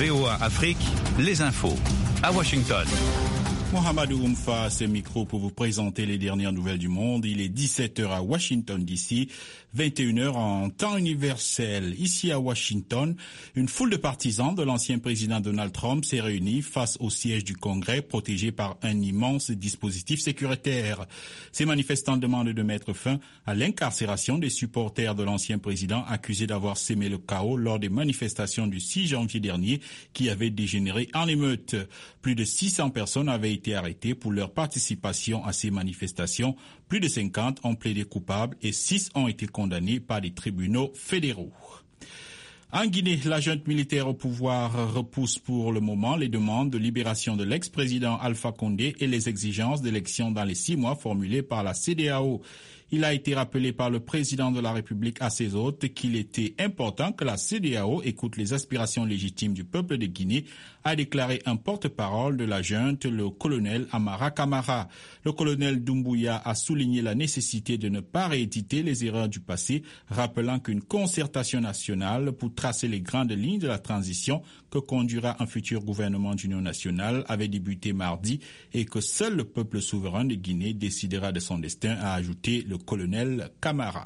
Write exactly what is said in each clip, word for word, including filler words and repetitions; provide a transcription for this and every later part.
V O A Afrique, les infos à Washington. Mohamedou Oumfa, ce micro pour vous présenter les dernières nouvelles du monde. Il est dix-sept heures à Washington D C, vingt et une heures en temps universel. Ici à Washington, une foule de partisans de l'ancien président Donald Trump s'est réunie face au siège du Congrès, protégé par un immense dispositif sécuritaire. Ces manifestants demandent de mettre fin à l'incarcération des supporters de l'ancien président accusés d'avoir sémé le chaos lors des manifestations du six janvier dernier qui avaient dégénéré en émeute. Plus de six cents personnes avaient été arrêtés pour leur participation à ces manifestations. Plus de cinquante ont plaidé coupables et six ont été condamnés par des tribunaux fédéraux. En Guinée, la junte militaire au pouvoir repousse pour le moment les demandes de libération de l'ex-président Alpha Condé et les exigences d'élections dans les six mois formulées par la C D A O. Il a été rappelé par le président de la République à ses hôtes qu'il était important que la C D A O écoute les aspirations légitimes du peuple de Guinée, a déclaré un porte-parole de la junte, le colonel Amara Camara. Le colonel Doumbouya a souligné la nécessité de ne pas rééditer les erreurs du passé, rappelant qu'une concertation nationale pour tracer les grandes lignes de la transition que conduira un futur gouvernement d'union nationale avait débuté mardi et que seul le peuple souverain de Guinée décidera de son destin, a ajouté le colonel Camara.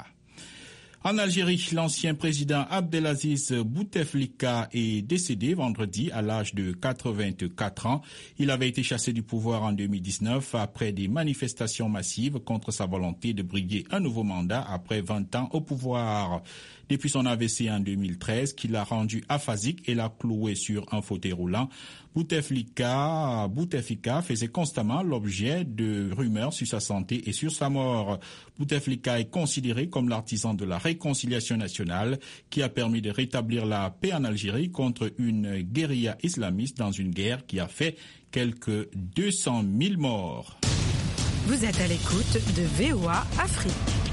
En Algérie, l'ancien président Abdelaziz Bouteflika est décédé vendredi à l'âge de quatre-vingt-quatre ans. Il avait été chassé du pouvoir en deux mille dix-neuf après des manifestations massives contre sa volonté de briguer un nouveau mandat après vingt ans au pouvoir. Depuis son A V C en deux mille treize, qui l'a rendu aphasique et l'a cloué sur un fauteuil roulant, Bouteflika, Bouteflika faisait constamment l'objet de rumeurs sur sa santé et sur sa mort. Bouteflika est considéré comme l'artisan de la réconciliation nationale qui a permis de rétablir la paix en Algérie contre une guérilla islamiste dans une guerre qui a fait quelques deux cent mille morts. Vous êtes à l'écoute de V O A Afrique.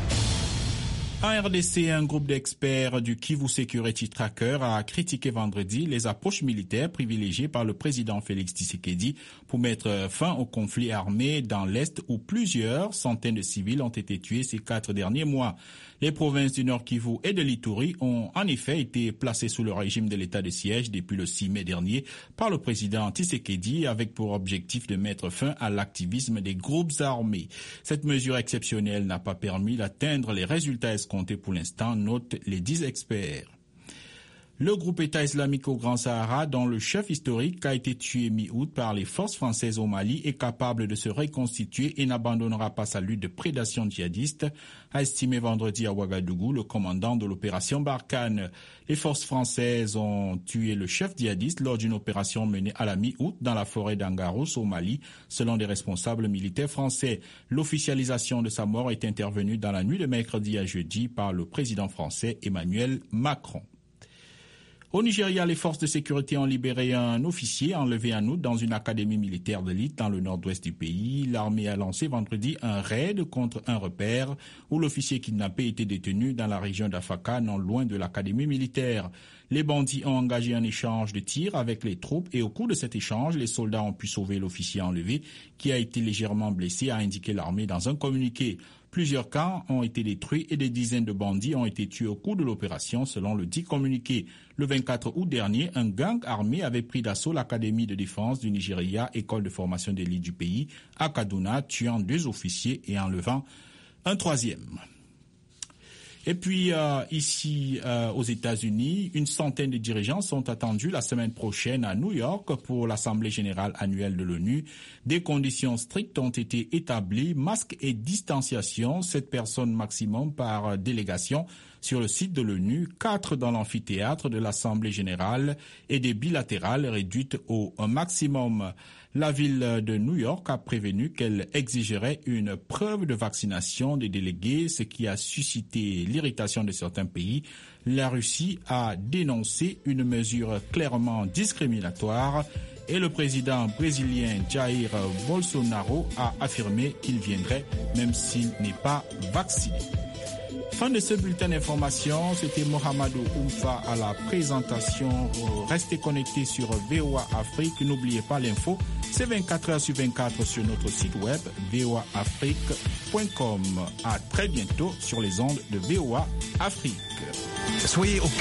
En R D C, un groupe d'experts du Kivu Security Tracker a critiqué vendredi les approches militaires privilégiées par le président Félix Tshisekedi pour mettre fin au conflit armé dans l'Est où plusieurs centaines de civils ont été tués ces quatre derniers mois. Les provinces du Nord Kivu et de l'Ituri ont en effet été placées sous le régime de l'état de siège depuis le six mai dernier par le président Tshisekedi avec pour objectif de mettre fin à l'activisme des groupes armés. Cette mesure exceptionnelle n'a pas permis d'atteindre les résultats escomptés pour l'instant, notent les dix experts. Le groupe État islamique au Grand Sahara, dont le chef historique a été tué mi-août par les forces françaises au Mali, est capable de se reconstituer et n'abandonnera pas sa lutte de prédation djihadiste, a estimé vendredi à Ouagadougou le commandant de l'opération Barkhane. Les forces françaises ont tué le chef djihadiste lors d'une opération menée à la mi-août dans la forêt d'Angarous au Mali, selon des responsables militaires français. L'officialisation de sa mort est intervenue dans la nuit de mercredi à jeudi par le président français Emmanuel Macron. Au Nigeria, les forces de sécurité ont libéré un officier enlevé en août dans une académie militaire d'élite dans le nord-ouest du pays. L'armée a lancé vendredi un raid contre un repère où l'officier kidnappé était détenu dans la région d'Afaka, non loin de l'académie militaire. Les bandits ont engagé un échange de tirs avec les troupes et au cours de cet échange, les soldats ont pu sauver l'officier enlevé qui a été légèrement blessé, a indiqué l'armée dans un communiqué. Plusieurs camps ont été détruits et des dizaines de bandits ont été tués au cours de l'opération, selon le dit communiqué. Le vingt-quatre août dernier, un gang armé avait pris d'assaut l'Académie de défense du Nigeria, école de formation d'élite du pays, à Kaduna, tuant deux officiers et enlevant un troisième. Et puis euh, ici euh, aux États-Unis, une centaine de dirigeants sont attendus la semaine prochaine à New York pour l'Assemblée générale annuelle de l'ONU. Des conditions strictes ont été établies, masques et distanciation, sept personnes maximum par délégation sur le site de l'ONU, quatre dans l'amphithéâtre de l'Assemblée générale et des bilatérales réduites au maximum. La ville de New York a prévenu qu'elle exigerait une preuve de vaccination des délégués, ce qui a suscité l'irritation de certains pays. La Russie a dénoncé une mesure clairement discriminatoire et le président brésilien Jair Bolsonaro a affirmé qu'il viendrait même s'il n'est pas vacciné. Fin de ce bulletin d'information, c'était Mohamedou Oumfa à la présentation. Restez connectés sur V O A Afrique. N'oubliez pas l'info, c'est vingt-quatre heures sur vingt-quatre sur notre site web v o a afrique point com. À très bientôt sur les ondes de V O A Afrique. Soyez au